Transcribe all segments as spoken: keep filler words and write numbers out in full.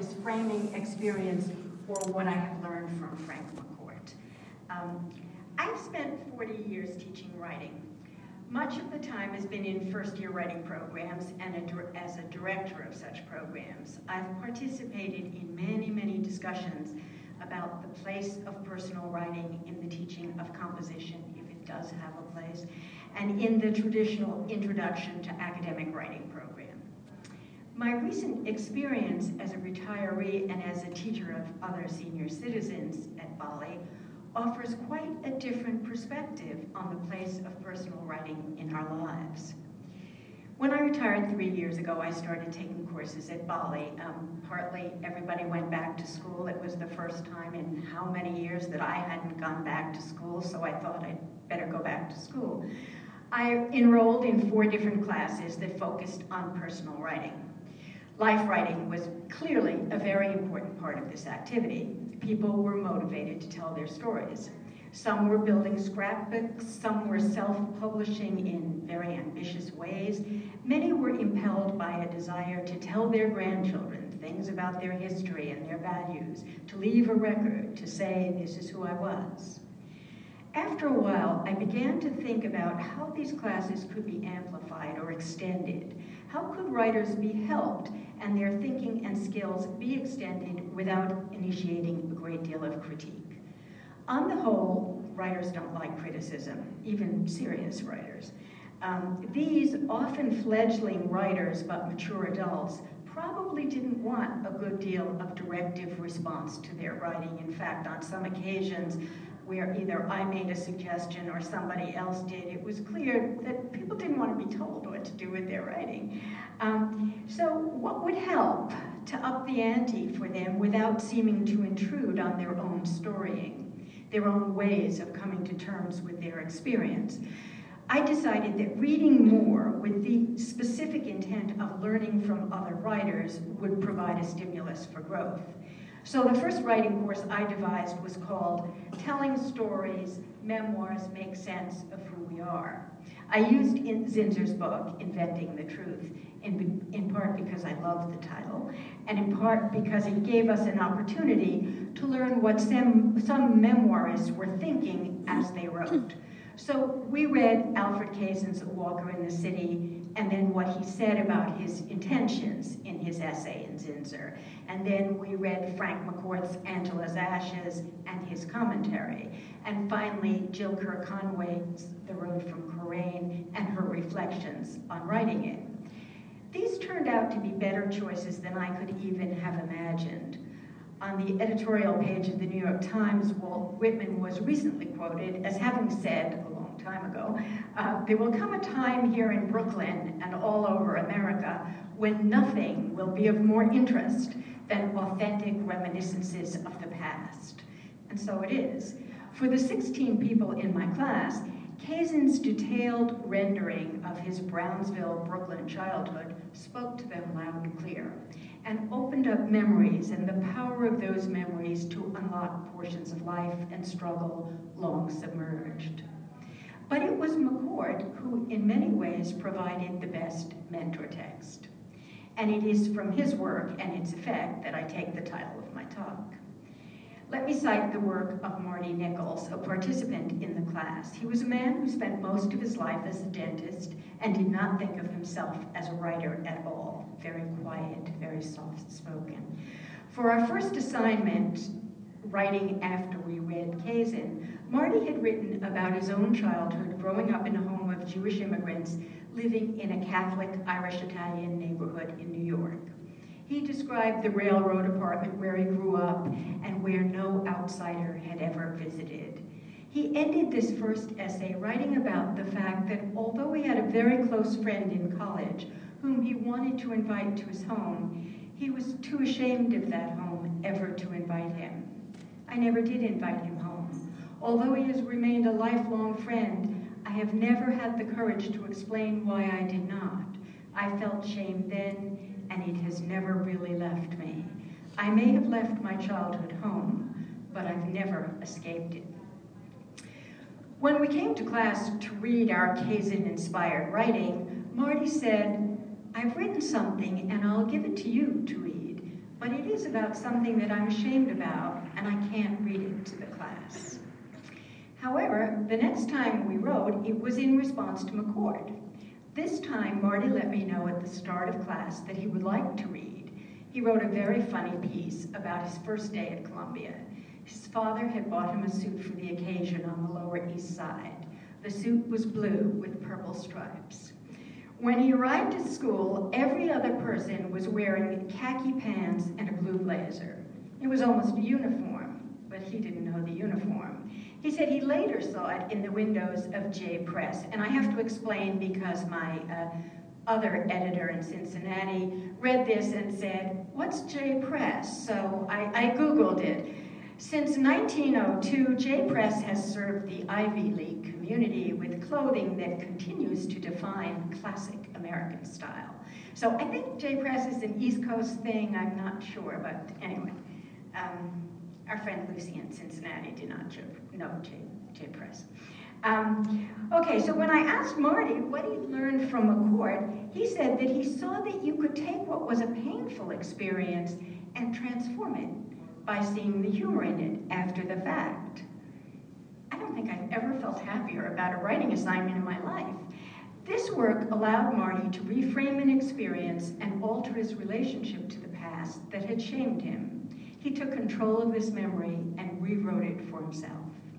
this framing experience or what I have learned from Frank McCourt. Um, I've spent forty years teaching writing. Much of the time has been in first-year writing programs and a, as a director of such programs. I've participated in many, many discussions about the place of personal writing in the teaching of composition, if it does have a place, and in the traditional introduction to academic writing program. My recent experience as a retiree and as a teacher of other senior citizens at Bali offers quite a different perspective on the place of personal writing in our lives. When I retired three years ago, I started taking courses at Bali. Um, partly everybody went back to school. It was the first time in how many years that I hadn't gone back to school, so I thought I'd better go back to school. I enrolled in four different classes that focused on personal writing. Life writing was clearly a very important part of this activity. People were motivated to tell their stories. Some were building scrapbooks, some were self-publishing in very ambitious ways. Many were impelled by a desire to tell their grandchildren things about their history and their values, to leave a record, to say, this is who I was. After a while, I began to think about how these classes could be amplified or extended. How could writers be helped and their thinking and skills be extended without initiating a great deal of critique? On the whole, writers don't like criticism, even serious writers. Um, these often fledgling writers, but mature adults, probably didn't want a good deal of directive response to their writing. In fact, on some occasions, where either I made a suggestion or somebody else did, it was clear that people didn't want to be told what to do with their writing. Um, so what would help to up the ante for them without seeming to intrude on their own storying, their own ways of coming to terms with their experience? I decided that reading more with the specific intent of learning from other writers would provide a stimulus for growth. So the first writing course I devised was called Telling Stories, Memoirs Make Sense of Who We Are. I used in Zinsser's book, Inventing the Truth, in, in part because I loved the title, and in part because it gave us an opportunity to learn what some, some memoirists were thinking as they wrote. So we read Alfred Kazin's A Walker in the City, and then what he said about his intentions in his essay in Zinsser. And then we read Frank McCourt's Angela's Ashes and his commentary. And finally, Jill Kerr Conway's The Road from Karain and her reflections on writing it. These turned out to be better choices than I could even have imagined. On the editorial page of the New York Times, Walt Whitman was recently quoted as having said, a long time ago, uh, there will come a time here in Brooklyn and all over America when nothing will be of more interest than authentic reminiscences of the past. And so it is. For the sixteen people in my class, Kazin's detailed rendering of his Brownsville, Brooklyn childhood spoke to them loud and clear, and opened up memories and the power of those memories to unlock portions of life and struggle long submerged. But it was McCourt who, in many ways, provided the best mentor text. And it is from his work and its effect that I take the title of my talk. Let me cite the work of Marty Nichols, a participant in the class. He was a man who spent most of his life as a dentist and did not think of himself as a writer at all. Very quiet, very soft-spoken. For our first assignment, writing after we read Kazin, Marty had written about his own childhood growing up in a home of Jewish immigrants living in a Catholic Irish-Italian neighborhood in New York. He described the railroad apartment where he grew up and where no outsider had ever visited. He ended this first essay writing about the fact that although he had a very close friend in college whom he wanted to invite to his home, he was too ashamed of that home ever to invite him. I never did invite him home. Although he has remained a lifelong friend, I have never had the courage to explain why I did not. I felt shame then, and it has never really left me. I may have left my childhood home, but I've never escaped it. When we came to class to read our Kazin-inspired writing, Marty said, I've written something and I'll give it to you to read, but it is about something that I'm ashamed about, and I can't read it to the class. However, the next time we wrote, it was in response to McCord. This time, Marty let me know at the start of class that he would like to read. He wrote a very funny piece about his first day at Columbia. His father had bought him a suit for the occasion on the Lower East Side. The suit was blue with purple stripes. When he arrived at school, every other person was wearing khaki pants and a blue blazer. It was almost a uniform, but he didn't know the uniform. He said he later saw it in the windows of J Press, and I have to explain because my uh, other editor in Cincinnati read this and said, "What's J Press?" So I, I Googled it. Since nineteen oh two, J Press has served the Ivy League community with clothing that continues to define classic American style. So I think J Press is an East Coast thing, I'm not sure, but anyway. Um, our friend Lucy in Cincinnati did not know J, J Press. Um, okay, so when I asked Marty what he learned from McCord, he said that he saw that you could take what was a painful experience and transform it by seeing the humor in it after the fact. I don't think I've ever felt happier about a writing assignment in my life. This work allowed Marty to reframe an experience and alter his relationship to the past that had shamed him. He took control of this memory and rewrote it for himself.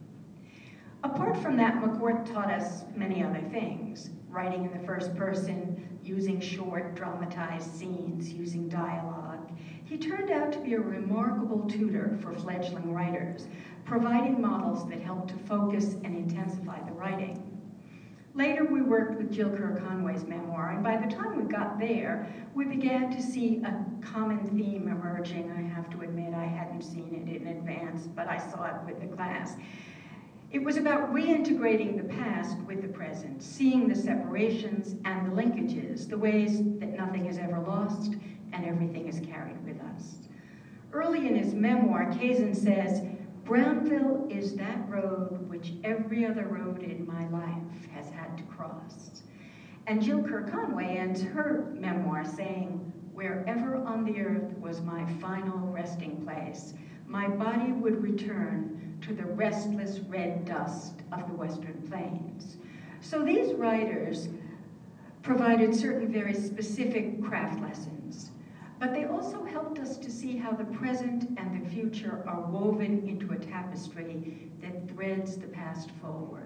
Apart from that, McCord taught us many other things. Writing in the first person, using short, dramatized scenes, using dialogue. He turned out to be a remarkable tutor for fledgling writers, providing models that helped to focus and intensify the writing. Later, we worked with Jill Kerr Conway's memoir, and by the time we got there, we began to see a common theme emerging. I have to admit, I hadn't seen it in advance, but I saw it with the class. It was about reintegrating the past with the present, seeing the separations and the linkages, the ways that nothing is ever lost and everything is carried with us. Early in his memoir, Kazin says, "Brownville is that road which every other road in my life has had to cross." And Jill Kerr Conway ends her memoir saying, "Wherever on the earth was my final resting place, my body would return to the restless red dust of the Western Plains." So these writers provided certain very specific craft lessons, but they also helped us to see how the present and the future are woven into a tapestry that threads the past forward.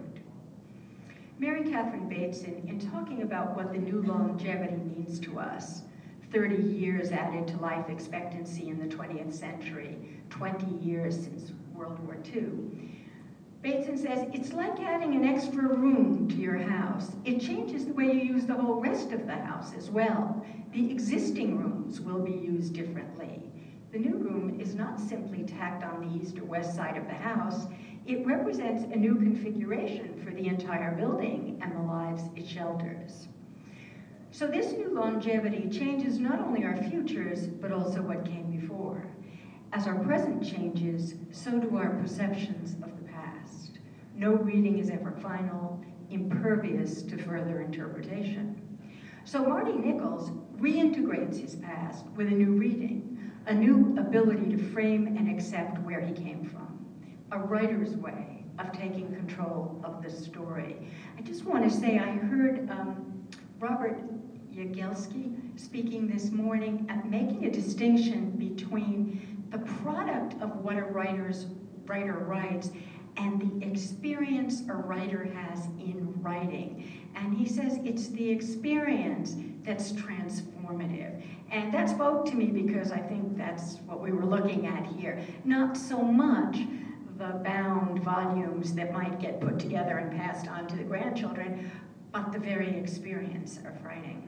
Mary Catherine Bateson, in talking about what the new longevity means to us, thirty years added to life expectancy in the twentieth century, twenty years since World War Two, Bateson says, "It's like adding an extra room to your house. It changes the way you use the whole rest of the house as well. The existing rooms will be used differently. The new room is not simply tacked on the east or west side of the house. It represents a new configuration for the entire building and the lives it shelters." So this new longevity changes not only our futures, but also what came before. As our present changes, so do our perceptions of the past. No reading is ever final, impervious to further interpretation. So Marty Nichols reintegrates his past with a new reading, a new ability to frame and accept where he came from, a writer's way of taking control of the story. I just want to say I heard um, Robert Jagielski speaking this morning at making a distinction between the product of what a writer's writer writes and the experience a writer has in writing. And he says it's the experience that's transformative. And that spoke to me because I think that's what we were looking at here. Not so much the bound volumes that might get put together and passed on to the grandchildren, but the very experience of writing.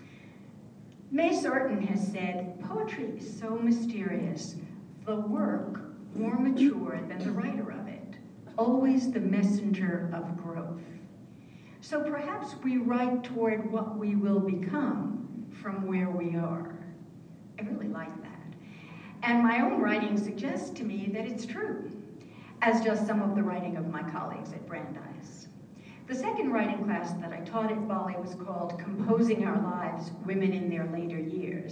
May Sarton has said, "Poetry is so mysterious, the work more mature than the writer of it, always the messenger of growth." So perhaps we write toward what we will become from where we are. I really like that. And my own writing suggests to me that it's true, as does some of the writing of my colleagues at Brandeis. The second writing class that I taught at Bali was called Composing Our Lives, Women in Their Later Years.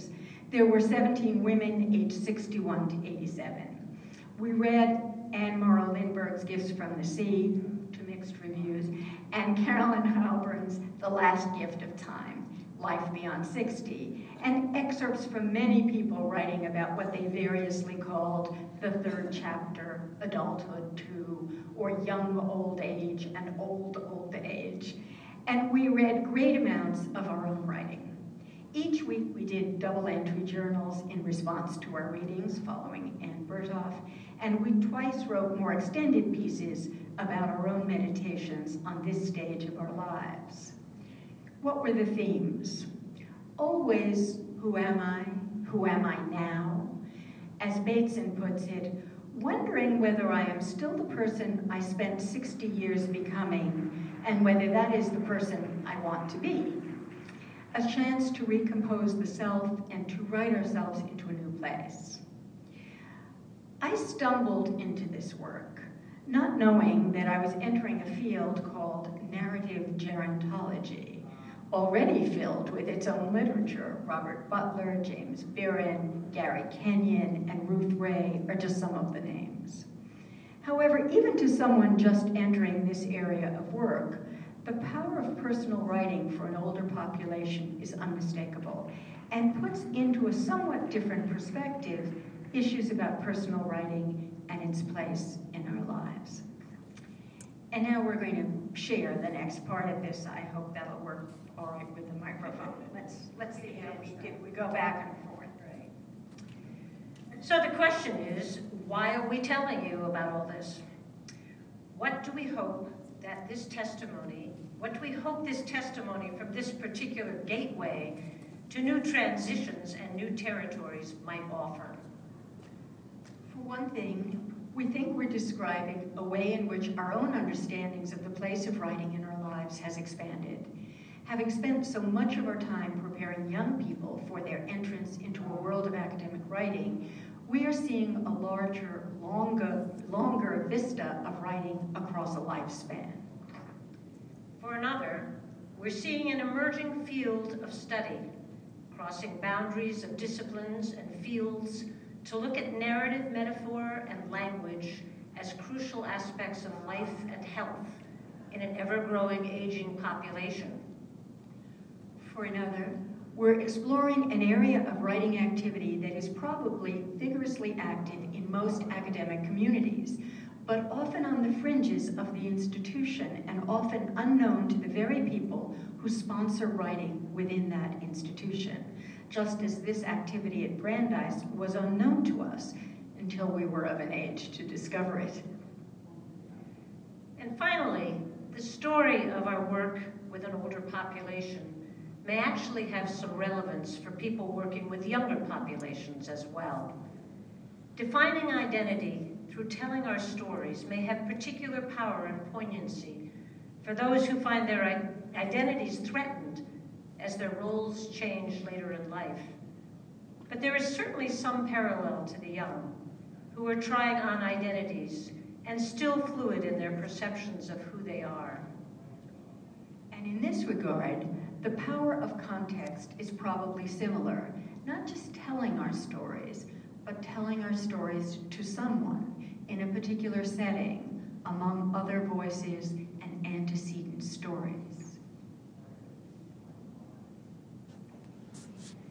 There were seventeen women aged sixty-one to eighty-seven. We read Anne Morrow Lindbergh's Gifts from the Sea, to mixed reviews, and Carolyn Halburn's The Last Gift of Time, Life Beyond sixty, and excerpts from many people writing about what they variously called the third chapter, adulthood two, or young old age and old old age. And we read great amounts of our own writing. Each week we did double entry journals in response to our readings following Anne Berthoff, and we twice wrote more extended pieces about our own meditations on this stage of our lives. What were the themes? Always, who am I? Who am I now? As Bateson puts it, wondering whether I am still the person I spent sixty years becoming, and whether that is the person I want to be. A chance to recompose the self and to write ourselves into a new place. I stumbled into this work, not knowing that I was entering a field called narrative gerontology, already filled with its own literature. Robert Butler, James Biren, Gary Kenyon, and Ruth Ray are just some of the names. However, even to someone just entering this area of work, the power of personal writing for an older population is unmistakable and puts into a somewhat different perspective issues about personal writing and its place in our lives. And now we're going to share the next part of this. I hope that'll work all right with the microphone. Let's, let's see how we do. We go back and forth. So the question is, why are we telling you about all this? What do we hope that this testimony, what do we hope this testimony from this particular gateway to new transitions and new territories might offer? For one thing, we think we're describing a way in which our own understandings of the place of writing in our lives has expanded. Having spent so much of our time preparing young people for their entrance into a world of academic writing, we are seeing a larger, longer, longer vista of writing across a lifespan. For another, we're seeing an emerging field of study, crossing boundaries of disciplines and fields to look at narrative, metaphor, and language as crucial aspects of life and health in an ever-growing aging population. For another, we're exploring an area of writing activity that is probably vigorously active in most academic communities, but often on the fringes of the institution and often unknown to the very people who sponsor writing within that institution, just as this activity at Brandeis was unknown to us until we were of an age to discover it. And finally, the story of our work with an older population may actually have some relevance for people working with younger populations as well. Defining identity through telling our stories may have particular power and poignancy for those who find their identities threatened as their roles change later in life. But there is certainly some parallel to the young, who are trying on identities and still fluid in their perceptions of who they are. And in this regard, the power of context is probably similar, not just telling our stories, but telling our stories to someone in a particular setting, among other voices and antecedent stories.